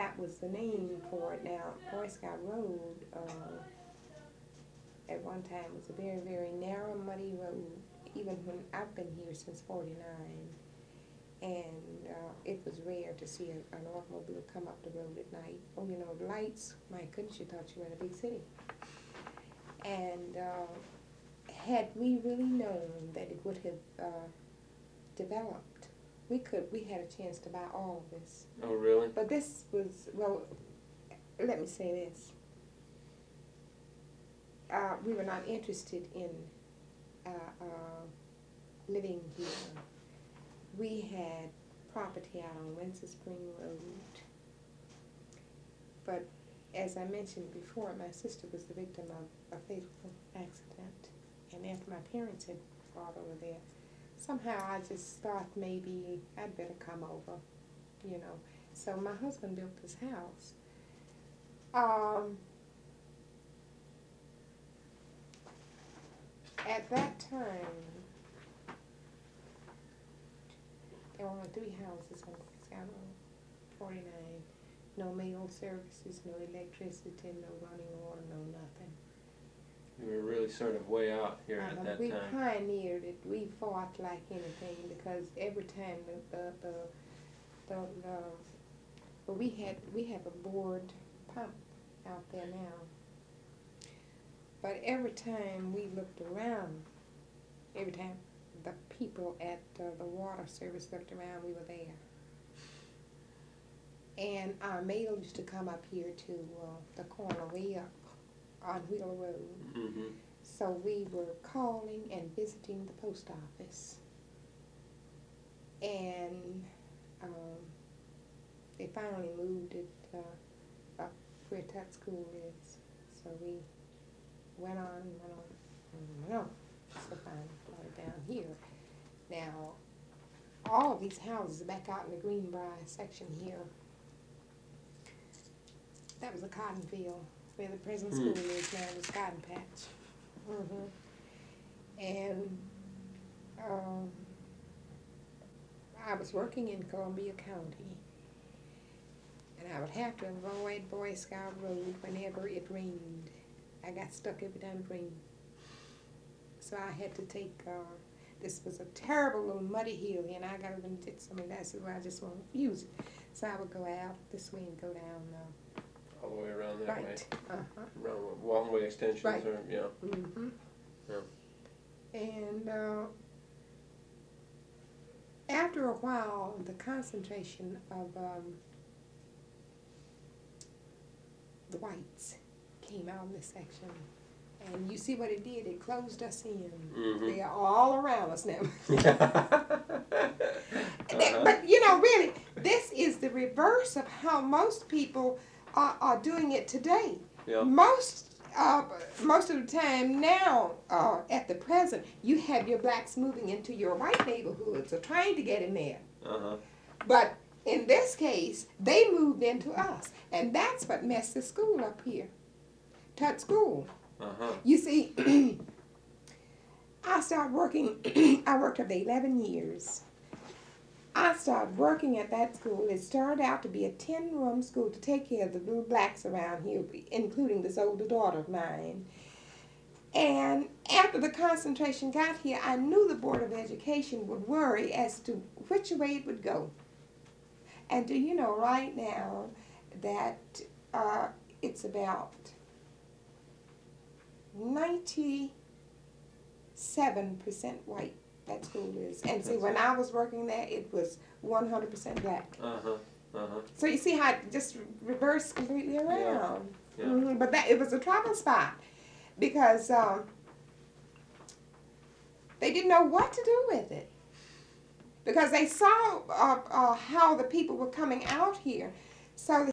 that was the name for it. Now, Boy Scout Road at one time was a very, very narrow, muddy road, even when I've been here since '49. And it was rare to see an automobile come up the road at night. Oh, you know, lights, my goodness, you thought you were in a big city. And had we really known that it would have developed, we had a chance to buy all of this. Oh, really? But this was, well, let me say this. We were not interested in living here. We had property out on Windsor Spring Road. But as I mentioned before, my sister was the victim of a fatal accident. And after my parents had fought over there, somehow I just thought maybe I'd better come over, you know. So my husband built this house. At that time, there were only 3 houses on Scout Road, 49. No mail services, no electricity, no running water, no nothing. You were really sort of way out here at that We time. pioneered it. We fought like anything because every time but we have a board pump out there now. But every time we looked around, every time the people at the water service looked around, we were there. And our mail used to come up here to the corner way up on Wheeler Road. Mm-hmm. So we were calling and visiting the post office. And they finally moved it up where Tut School is. So we went on. So finally brought it down here. Now, all these houses are back out in the Greenbrier section here. That was a cotton field where the present school is now. It was cotton patch. And I was working in Columbia County, and I would have to avoid Boy Scout Road whenever it rained. I got stuck every time it rained. So I had to take, this was a terrible little muddy hill, and I got to get some of that, so I just won't use it. So I would go out this way and go down. All the way around that way. Right. Around one-way extensions, Right. or yeah. Mm-hmm. Yeah. And after a while, the concentration of the whites came out in this section. And you see what it did? It closed us in. Mm-hmm. They are all around us now. But, you know, really, this is the reverse of how most people are doing it today. Yeah. Most of the time now, at the present, you have your blacks moving into your white neighborhoods or trying to get in there. Uh-huh. But in this case, they moved into us. And that's what messed the school up here. Tut School. Uh-huh. You see, I started working, I worked up to 11 years. I started working at that school. It started out to be a 10-room school to take care of the little blacks around here, including this older daughter of mine. And after the concentration got here, I knew the Board of Education would worry as to which way it would go. And do you know right now that it's about 97% white, that school is. And see, when I was working there, it was 100% black. Uh-huh. Uh-huh. So you see how it just reversed completely around. Yeah. Mm-hmm. But it was a trouble spot because they didn't know what to do with it. Because they saw how the people were coming out here. So